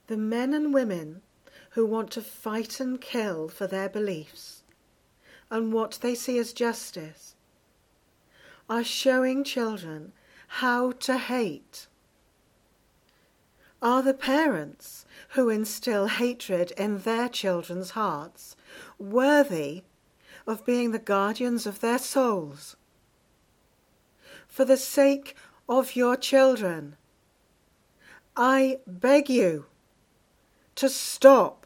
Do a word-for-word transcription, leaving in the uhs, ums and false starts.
The men and women who want to fight and kill for their beliefs and what they see as justice are showing children how to hate. Are the parents who instill hatred in their children's hearts worthy of being the guardians of their souls? For the sake of your children, I beg you to stop